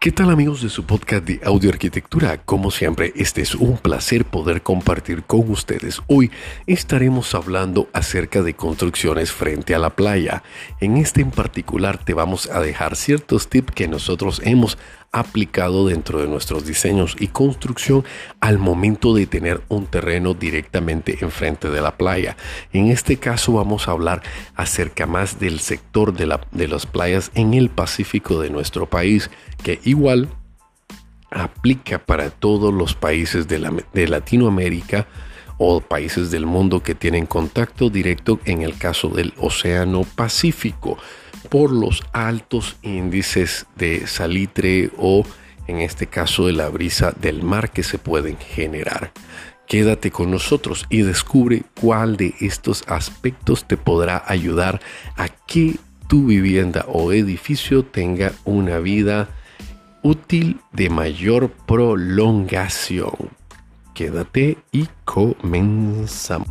¿Qué tal amigos de su podcast de Audio Arquitectura? Como siempre, este es un placer poder compartir con ustedes. Hoy estaremos hablando acerca de construcciones frente a la playa. En este en particular te vamos a dejar ciertos tips que nosotros hemos aplicado dentro de nuestros diseños y construcción al momento de tener un terreno directamente enfrente de la playa. En este caso vamos a hablar acerca más del sector de las playas en el Pacífico de nuestro país, que igual aplica para todos los países de Latinoamérica o países del mundo que tienen contacto directo en el caso del Océano Pacífico, por los altos índices de salitre o en este caso de la brisa del mar que se pueden generar. Quédate con nosotros y descubre cuál de estos aspectos te podrá ayudar a que tu vivienda o edificio tenga una vida útil de mayor prolongación. Quédate y comenzamos.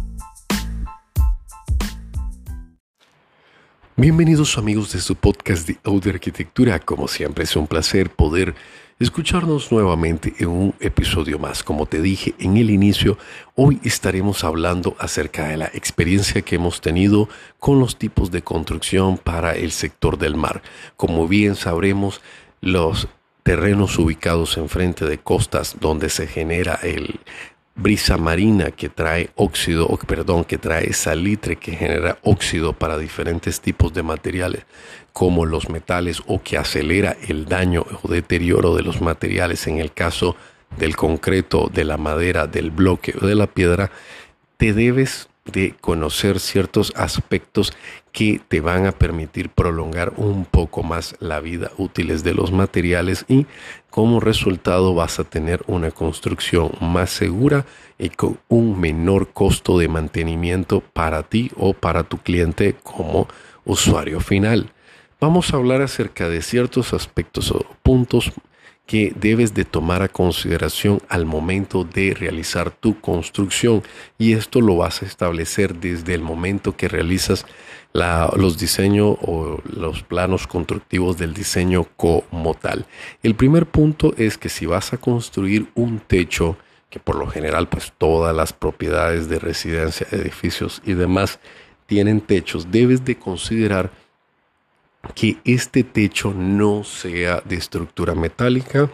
Bienvenidos amigos de su podcast de Audio Arquitectura. Como siempre es un placer poder escucharnos nuevamente en un episodio más. Como te dije en el inicio, hoy estaremos hablando acerca de la experiencia que hemos tenido con los tipos de construcción para el sector del mar. Como bien sabremos, los terrenos ubicados enfrente de costas donde se genera el brisa marina que trae que trae salitre que genera óxido para diferentes tipos de materiales como los metales o que acelera el daño o deterioro de los materiales en el caso del concreto, de la madera, del bloque o de la piedra, te debes de conocer ciertos aspectos que te van a permitir prolongar un poco más la vida útiles de los materiales y como resultado vas a tener una construcción más segura y con un menor costo de mantenimiento para ti o para tu cliente como usuario final. Vamos a hablar acerca de ciertos aspectos o puntos que debes de tomar a consideración al momento de realizar tu construcción, y esto lo vas a establecer desde el momento que realizas los diseños o los planos constructivos del diseño como tal. El primer punto es que si vas a construir un techo, que por lo general pues todas las propiedades de residencia, edificios y demás tienen techos, debes de considerar que este techo no sea de estructura metálica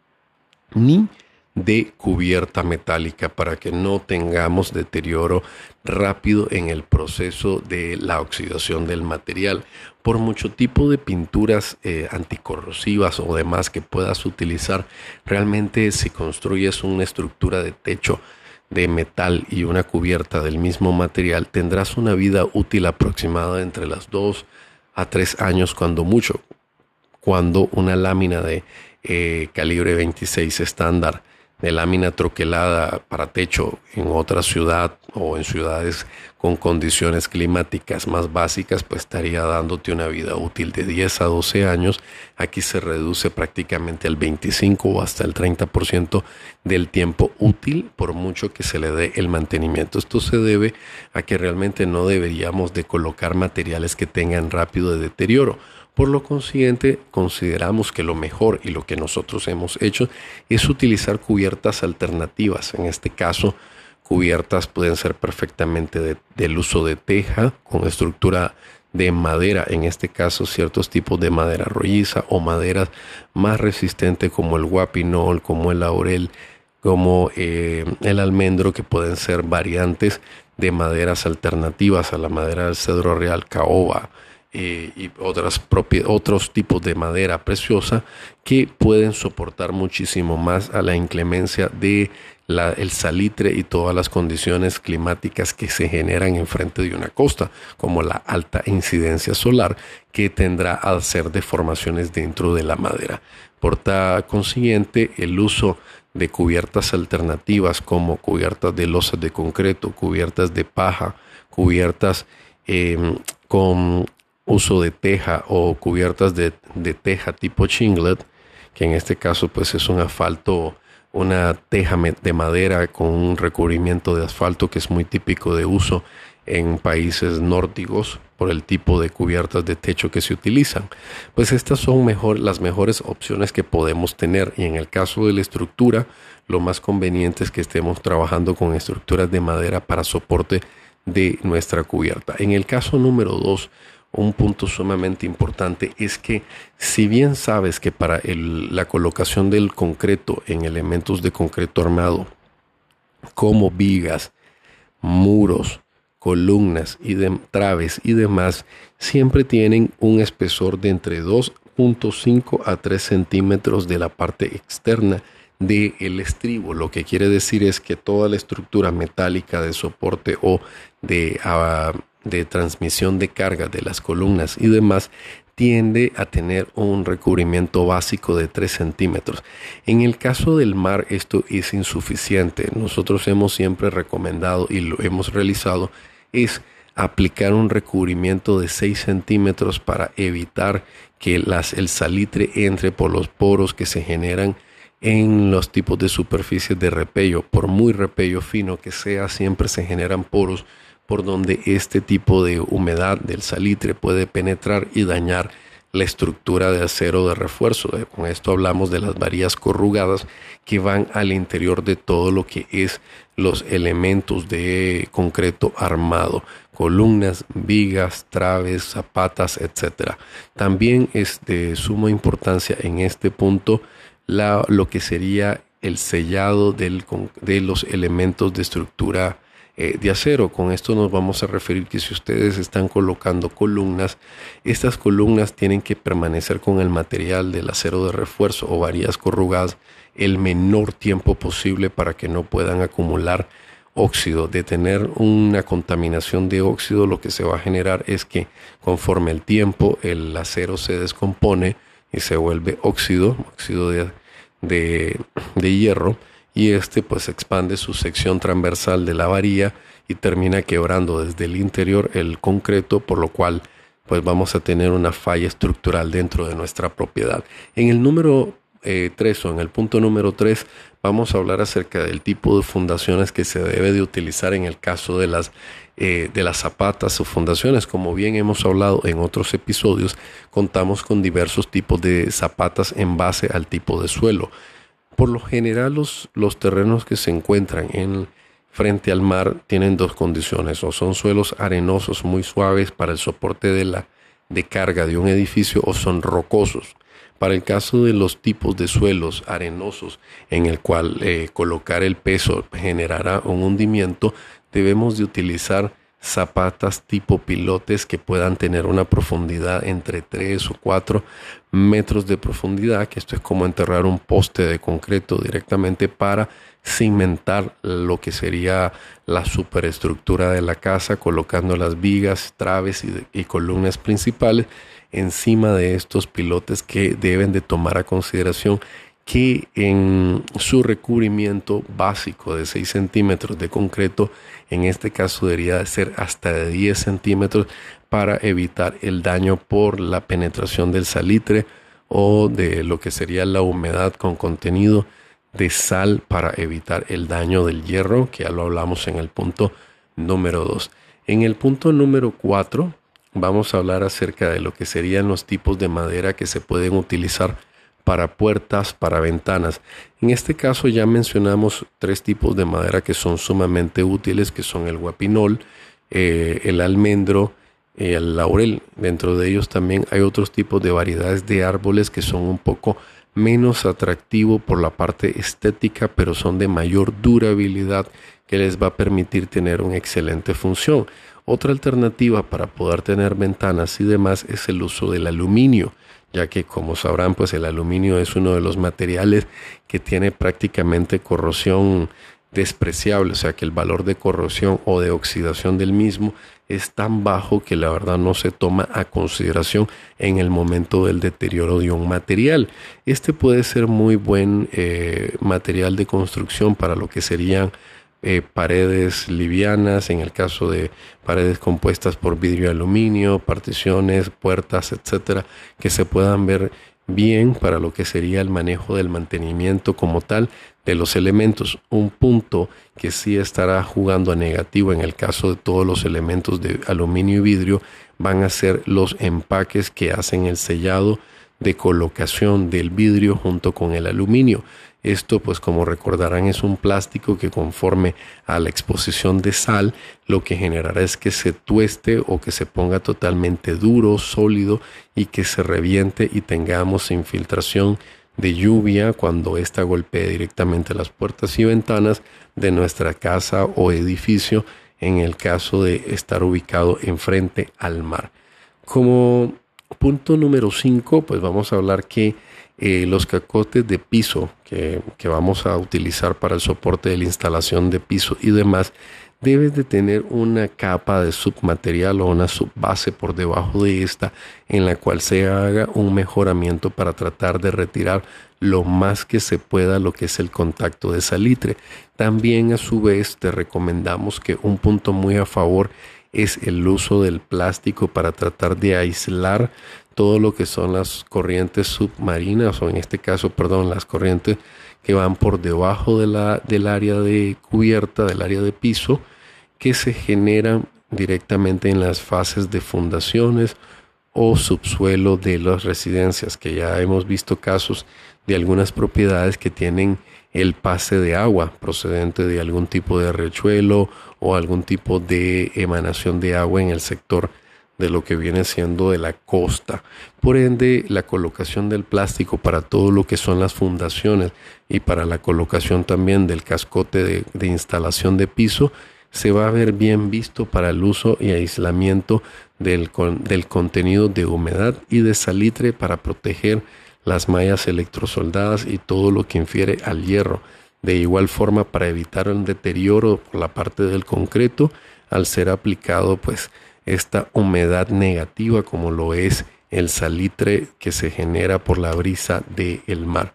ni de cubierta metálica para que no tengamos deterioro rápido en el proceso de la oxidación del material. Por mucho tipo de pinturas anticorrosivas o demás que puedas utilizar, realmente si construyes una estructura de techo de metal y una cubierta del mismo material, tendrás una vida útil aproximada entre las 2 a 3 años cuando mucho, cuando una lámina de calibre 26 estándar de lámina troquelada para techo en otra ciudad o en ciudades con condiciones climáticas más básicas, pues estaría dándote una vida útil de 10 a 12 años. Aquí se reduce prácticamente al 25 o hasta el 30% del tiempo útil por mucho que se le dé el mantenimiento. Esto se debe a que realmente no deberíamos de colocar materiales que tengan rápido deterioro. Por lo consiguiente, consideramos que lo mejor y lo que nosotros hemos hecho es utilizar cubiertas alternativas. En este caso, cubiertas pueden ser perfectamente del uso de teja con estructura de madera, en este caso ciertos tipos de madera rolliza o maderas más resistentes como el guapinol, como el laurel, como el almendro, que pueden ser variantes de maderas alternativas a la madera del cedro real, caoba, y otros tipos de madera preciosa que pueden soportar muchísimo más a la inclemencia de el salitre y todas las condiciones climáticas que se generan enfrente de una costa, como la alta incidencia solar que tendrá a hacer deformaciones dentro de la madera. Por consiguiente, el uso de cubiertas alternativas como cubiertas de losas de concreto, cubiertas de paja, cubiertas con uso de teja o cubiertas de teja tipo chinglet, que en este caso pues es un asfalto una teja de madera con un recubrimiento de asfalto que es muy típico de uso en países nórdicos por el tipo de cubiertas de techo que se utilizan. Pues estas son las mejores opciones que podemos tener, y en el caso de la estructura, lo más conveniente es que estemos trabajando con estructuras de madera para soporte de nuestra cubierta. En el caso número 2, un punto sumamente importante es que, si bien sabes que para la colocación del concreto en elementos de concreto armado como vigas, muros, columnas y traves y demás, siempre tienen un espesor de entre 2.5 a 3 centímetros de la parte externa del estribo. Lo que quiere decir es que toda la estructura metálica de soporte o de transmisión de carga de las columnas y demás tiende a tener un recubrimiento básico de 3 centímetros. En el caso del mar esto es insuficiente. Nosotros hemos siempre recomendado y lo hemos realizado es aplicar un recubrimiento de 6 centímetros para evitar que el salitre entre por los poros que se generan en los tipos de superficies de repello. Por muy repello fino que sea, siempre se generan poros por donde este tipo de humedad del salitre puede penetrar y dañar la estructura de acero de refuerzo. Con esto hablamos de las varillas corrugadas que van al interior de todo lo que es los elementos de concreto armado, columnas, vigas, traves, zapatas, etc. También es de suma importancia en este punto lo que sería el sellado de los elementos de estructura de acero. Con esto nos vamos a referir que si ustedes están colocando columnas, estas columnas tienen que permanecer con el material del acero de refuerzo o varillas corrugadas el menor tiempo posible para que no puedan acumular óxido. De tener una contaminación de óxido, lo que se va a generar es que conforme el tiempo el acero se descompone y se vuelve óxido de hierro, y pues expande su sección transversal de la varilla y termina quebrando desde el interior el concreto, por lo cual pues vamos a tener una falla estructural dentro de nuestra propiedad. En el número 3 o en el punto número 3 vamos a hablar acerca del tipo de fundaciones que se debe de utilizar en el caso de las zapatas o fundaciones. Como bien hemos hablado en otros episodios, contamos con diversos tipos de zapatas en base al tipo de suelo. Por lo general, los terrenos que se encuentran frente al mar tienen dos condiciones: o son suelos arenosos muy suaves para el soporte de carga de un edificio, o son rocosos. Para el caso de los tipos de suelos arenosos en el cual colocar el peso generará un hundimiento, debemos de utilizar zapatas tipo pilotes que puedan tener una profundidad entre 3 o 4 metros de profundidad, que esto es como enterrar un poste de concreto directamente para cimentar lo que sería la superestructura de la casa, colocando las vigas, traves y columnas principales encima de estos pilotes, que deben de tomar a consideración que en su recubrimiento básico de 6 centímetros de concreto, en este caso debería ser hasta de 10 centímetros para evitar el daño por la penetración del salitre o de lo que sería la humedad con contenido de sal, para evitar el daño del hierro, que ya lo hablamos en el punto número 2. En el punto número 4 vamos a hablar acerca de lo que serían los tipos de madera que se pueden utilizar para puertas, para ventanas. En este caso ya mencionamos 3 tipos de madera que son sumamente útiles, que son el guapinol, el almendro y el laurel. Dentro de ellos también hay otros tipos de variedades de árboles que son un poco menos atractivos por la parte estética, pero son de mayor durabilidad, que les va a permitir tener una excelente función. Otra alternativa para poder tener ventanas y demás es el uso del aluminio, ya que, como sabrán, pues el aluminio es uno de los materiales que tiene prácticamente corrosión despreciable, o sea que el valor de corrosión o de oxidación del mismo es tan bajo que la verdad no se toma a consideración en el momento del deterioro de un material. Este puede ser muy buen material de construcción para lo que serían paredes livianas, en el caso de paredes compuestas por vidrio y aluminio, particiones, puertas, etcétera, que se puedan ver bien para lo que sería el manejo del mantenimiento como tal de los elementos. Un punto que sí estará jugando a negativo en el caso de todos los elementos de aluminio y vidrio van a ser los empaques que hacen el sellado de colocación del vidrio junto con el aluminio. Esto, pues como recordarán, es un plástico que conforme a la exposición de sal, lo que generará es que se tueste o que se ponga totalmente duro, sólido y que se reviente y tengamos infiltración de lluvia cuando ésta golpee directamente las puertas y ventanas de nuestra casa o edificio en el caso de estar ubicado enfrente al mar. Como punto número 5, pues vamos a hablar que los cacotes de piso que vamos a utilizar para el soporte de la instalación de piso y demás, debes de tener una capa de submaterial o una subbase por debajo de esta en la cual se haga un mejoramiento para tratar de retirar lo más que se pueda lo que es el contacto de salitre. También a su vez te recomendamos que un punto muy a favor es el uso del plástico para tratar de aislar todo lo que son las corrientes submarinas o en este caso, las corrientes que van por debajo del área de cubierta, del área de piso, que se generan directamente en las fases de fundaciones o subsuelo de las residencias, que ya hemos visto casos de algunas propiedades que tienen el pase de agua procedente de algún tipo de riachuelo o algún tipo de emanación de agua en el sector de lo que viene siendo de la costa. Por ende, la colocación del plástico para todo lo que son las fundaciones y para la colocación también del cascote de instalación de piso se va a ver bien visto para el uso y aislamiento del contenido de humedad y de salitre para proteger las mallas electrosoldadas y todo lo que infiere al hierro. De igual forma, para evitar un deterioro por la parte del concreto al ser aplicado pues esta humedad negativa como lo es el salitre que se genera por la brisa del mar.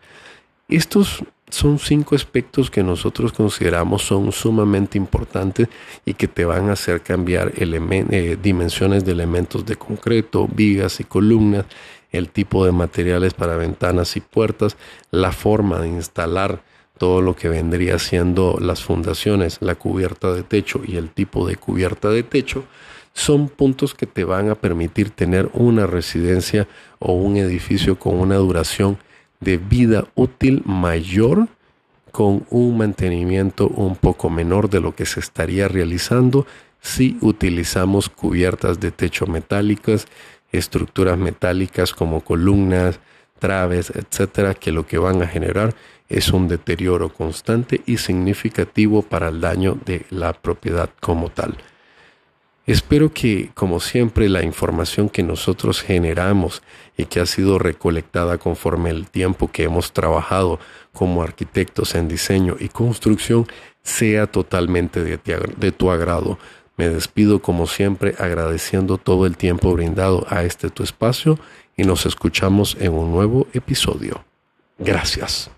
Estos son 5 aspectos que nosotros consideramos son sumamente importantes y que te van a hacer cambiar dimensiones de elementos de concreto, vigas y columnas, el tipo de materiales para ventanas y puertas, la forma de instalar todo lo que vendría siendo las fundaciones, la cubierta de techo y el tipo de cubierta de techo. Son puntos que te van a permitir tener una residencia o un edificio con una duración de vida útil mayor, con un mantenimiento un poco menor de lo que se estaría realizando si utilizamos cubiertas de techo metálicas, estructuras metálicas como columnas, traves, etcétera, que lo que van a generar es un deterioro constante y significativo para el daño de la propiedad como tal. Espero que, como siempre, la información que nosotros generamos y que ha sido recolectada conforme el tiempo que hemos trabajado como arquitectos en diseño y construcción sea totalmente de tu agrado. Me despido como siempre agradeciendo todo el tiempo brindado a tu espacio y nos escuchamos en un nuevo episodio. Gracias.